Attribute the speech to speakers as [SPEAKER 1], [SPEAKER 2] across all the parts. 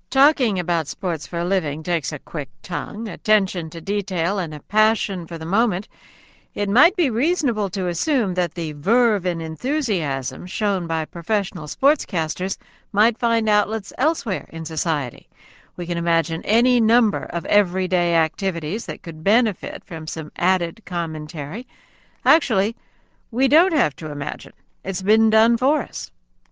[SPEAKER 1] Talking about sports for a living takes a quick tongue, attention to detail, and a passion for the moment. It might be reasonable to assume that the verve and enthusiasm shown by professional sportscasters might find outlets elsewhere in society. We can imagine any number of everyday activities that could benefit from some added commentary. Actually, we don't have to imagine. It's been done for us.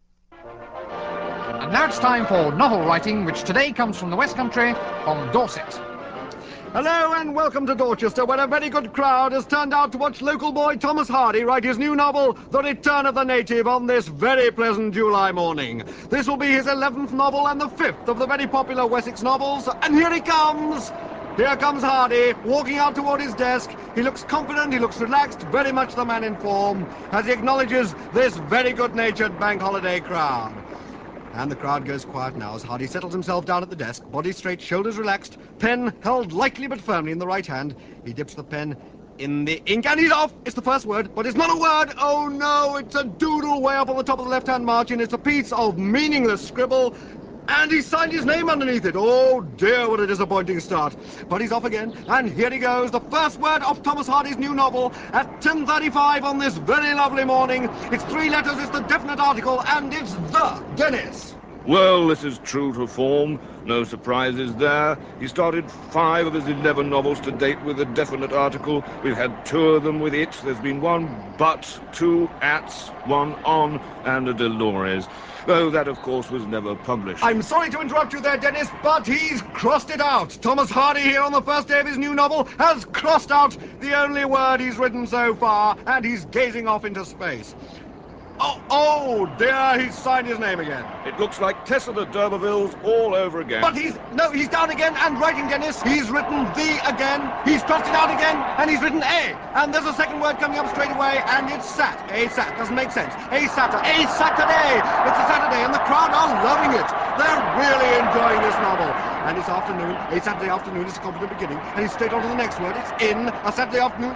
[SPEAKER 2] And now it's time for novel writing, which today comes from the West Country, from Dorset.
[SPEAKER 3] Hello and welcome to Dorchester, where a very good crowd has turned out to watch local boy Thomas Hardy write his new novel, The Return of the Native, on this very pleasant July morning. This will be his 11th novel and the 5th of the very popular Wessex novels, and here he comes! Here comes Hardy, walking out toward his desk. He looks confident, he looks relaxed, very much the man in form, as he acknowledges this very good-natured bank holiday crowd. And the crowd goes quiet now as Hardy settles himself down at the desk, body straight, shoulders relaxed, pen held lightly but firmly in the right hand. He dips the pen in the ink and he's off! It's the first word, but it's not a word! Oh no, it's a doodle way up on the top of the left-hand margin. It's a piece of meaningless scribble. And he signed his name underneath it. Oh dear, what a disappointing start. But he's off again, and here he goes. The first word of Thomas Hardy's new novel at 10:35 on this very lovely morning. It's 3 letters, it's the definite article, and it's the Dennis.
[SPEAKER 4] Well, this is true to form. No surprises there. He started 5 of his 11 novels to date with a definite article. We've had 2 of them with it. There's been 1 but, 2 ats, 1 on, and a Dolores. Though that, of course, was never published.
[SPEAKER 3] I'm sorry to interrupt you there, Dennis, but he's crossed it out. Thomas Hardy here on the first day of his new novel has crossed out the only word he's written so far, and he's gazing off into space. Oh dear, he's signed his name again.
[SPEAKER 4] It looks like Tessa the d'Urbervilles all over again.
[SPEAKER 3] But he's down again and writing, Dennis. He's written the again, he's crossed it out again, and he's written a. And there's a second word coming up straight away, and it's sat. A sat, doesn't make sense. A Saturday. It's a Saturday, and the crowd are loving it. They're really enjoying this novel. And it's afternoon, a Saturday afternoon is a confident beginning, and he's straight on to the next word. It's in, a Saturday afternoon,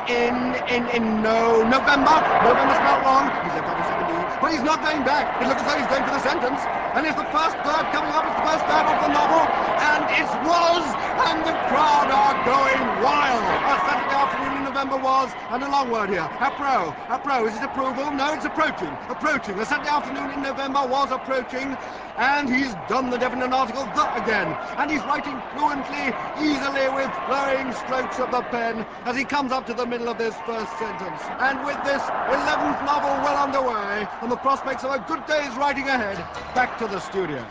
[SPEAKER 3] November. November spelled wrong. He's left out a second E, but he's not going back. It looks as though he's going for the sentence. And it's the first word coming up, it's the first word of the novel, and it's was, and the crowd are going wild. A Saturday afternoon in November was, and a long word here, appro, is it approval? No, it's approaching, a Saturday afternoon in November was approaching, and he's done the definite article, the again, and he's writing fluently, easily, with flowing strokes of the pen, as he comes up to the middle of this first sentence. And with this 11th novel well underway, and the prospects of a good day's writing ahead, back to the studio.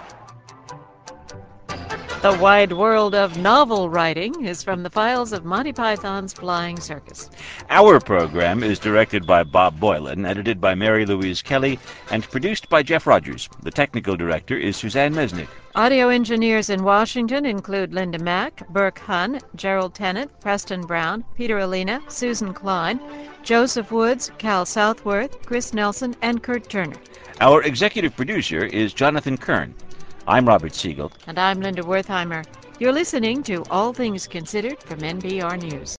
[SPEAKER 1] The wide world of novel writing is from the files of Monty Python's Flying Circus.
[SPEAKER 5] Our program is directed by Bob Boylan, edited by Mary Louise Kelly, and produced by Jeff Rogers. The technical director is Suzanne Mesnick.
[SPEAKER 1] Audio engineers in Washington include Linda Mack, Burke Hunn, Gerald Tennant, Preston Brown, Peter Alina, Susan Klein, Joseph Woods, Cal Southworth, Chris Nelson, and Kurt Turner.
[SPEAKER 5] Our executive producer is Jonathan Kern. I'm Robert Siegel.
[SPEAKER 1] And I'm Linda Wertheimer. You're listening to All Things Considered from NPR News.